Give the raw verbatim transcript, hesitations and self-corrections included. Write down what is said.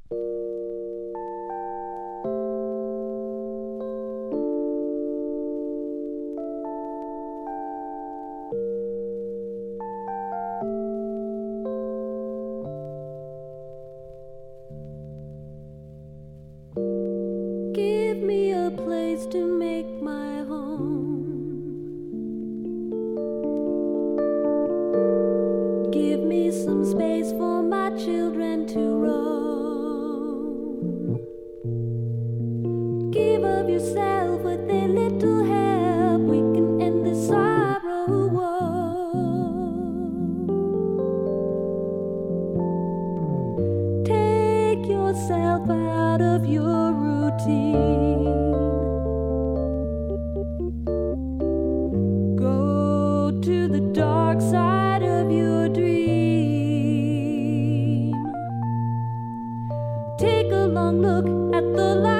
Give me a place to make my home. Give me some space for my children to roam. Give of yourself with a little help. We can end this sorrow woe. Take yourself out of your routine. Go to the dark side of your dream. Take a long look at the light.